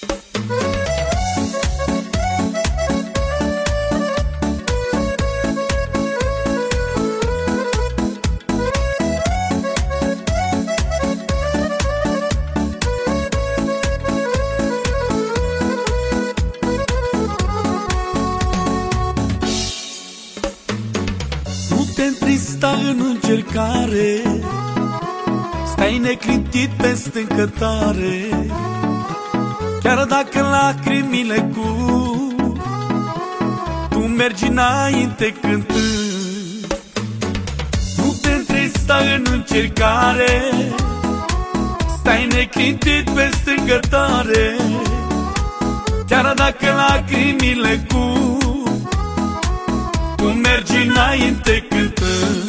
Sta în încercare, stai neclintit pe stâncătare, chiar dacă lacrimile curg, tu mergi înainte cântând. Nu te întrista în încercare, stai neclintit pe stâncătare, chiar dacă lacrimile curg, tu mergi înainte cântând.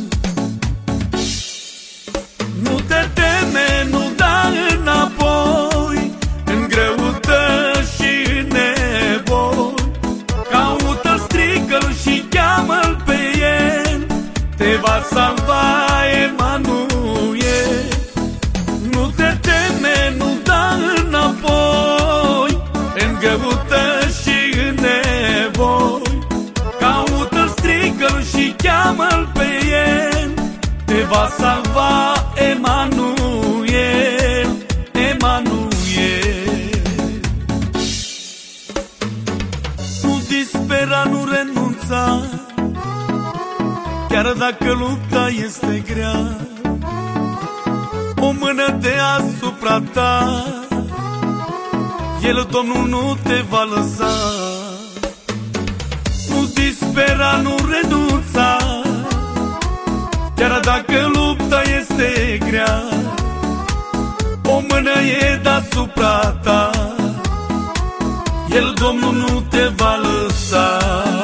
Nu te teme, nu da înapoi, în greutăți și în nevoi. Caută-l, strigă-l și cheamă-l pe el, te va salva Emanuel. Nu te teme, nu da înapoi, în greutăți și în nevoi. Caută-l, strigă-l și cheamă-l pe el, te va salva Emanuel, Emanuel. Nu dispera, nu renunța, chiar dacă lupta este grea. O mână deasupra ta, El, Domnul, nu te va lăsa. Nu dispera, nu renunța, chiar dacă lupta este grea. O mână e deasupra ta, El, Domnul, nu te va lăsa.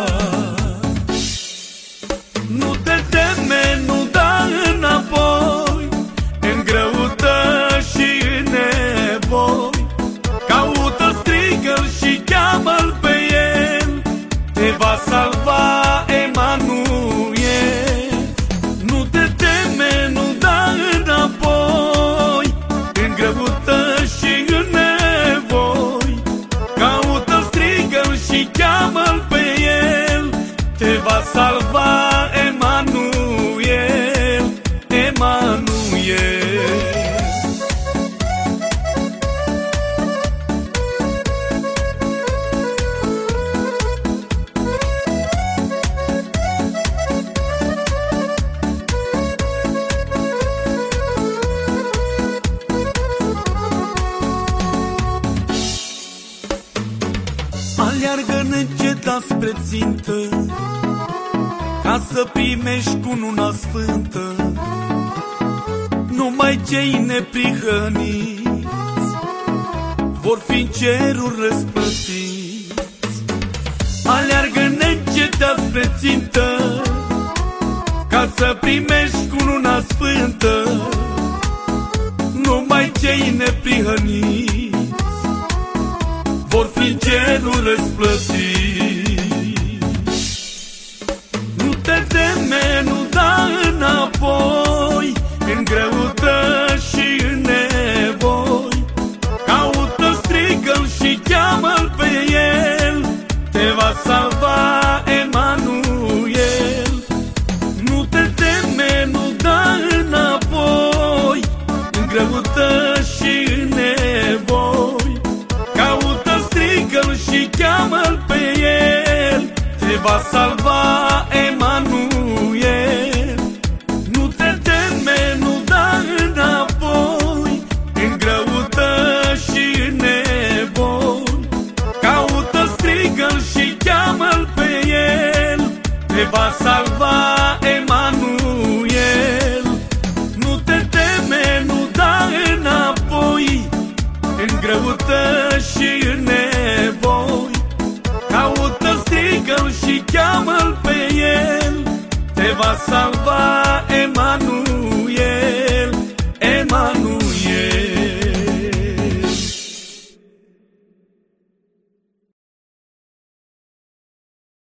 Nu te teme, nu da înapoi, în greutăți și în nevoi. Caută-l, strigă-l și cheamă-l pe el, te va salva Emanuel. Nu te teme, nu da înapoi, în greutăți și în nevoi. Caută-l, strigă-l și cheamă-l pe el, te va salva Emanuel, Emanuel. Aleargă neîncetat spre țintă, ca să primești cununa sfântă. Numai cei neprihăniți vor fi în ceruri răsplătiți. Aleargă neîncetat spre țintă, ca să primești cununa sfântă. Numai cei neprihăniți vor fi în ceruri răsplătiți. Nu te teme, nu da înapoi, în greutăți și în nevoi. Caută-l, strigă-l și cheamă-l pe el, te va salva Emanuel. Nu te teme, nu da înapoi, în greutăți și în nevoi. Caută-l, strigă-l și cheamă-l pe el, te va salva Emanuel. Nu te teme, nu da înapoi, în greutăți și în nevoi. Caută-l, strigă-l și cheamă-l pe el, te va salva Emanuel. Nu te teme, nu da înapoi, în greutăți și în nevoi. Caută-l, strigă-l și cheamă-l pe el, te va salva